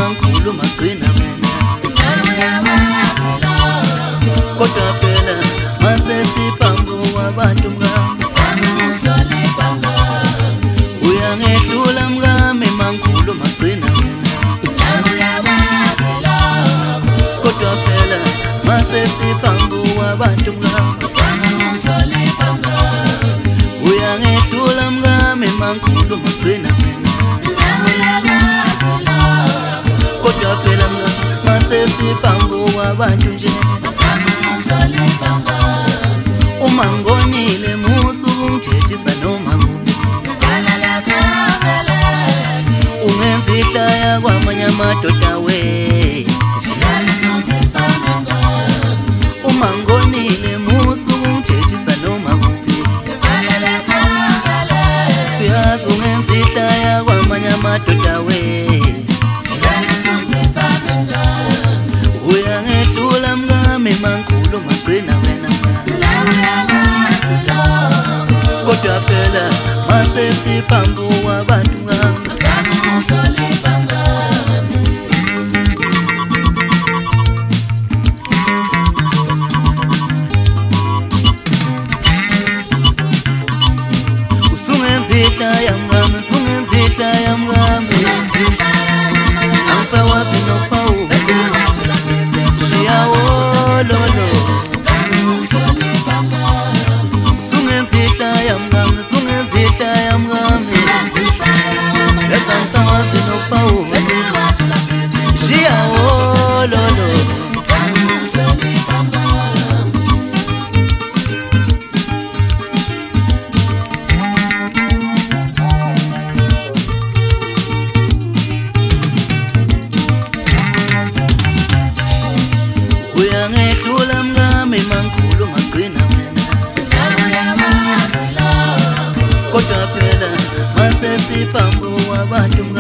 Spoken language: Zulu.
mangikhuluma gcina wena kodwa phela mase siphambu wabantu mngami uyangehlula mngami mangikhuluma gcina wena kodwa phela mase siphambu wabantu mngami uyangehlula mngami mangikhuluma gcina wena kodwa phela mase siphambu wabantu nje uma ngonile musu ungithethisa noma ungenza ihlaya kwamanye amadoda we uma ngonile musu ungithethisa noma kuphi uyazi ungenza ihlaya kwamanye amadoda we uyangehlula mngami mangikhuluma gcina wena kodwa phela mase siphambu wabantu ngami usungenza ihlaya mngami usungenza ihlaya mngami angisawazi nophawu lolo sungenzihlaya mngami sungenzihlaya mngami esangisawazi nophawu shiyawo lolo uyangehlula mngami mangikhuluma gcina wena kodwa phela mase siphambu wabantu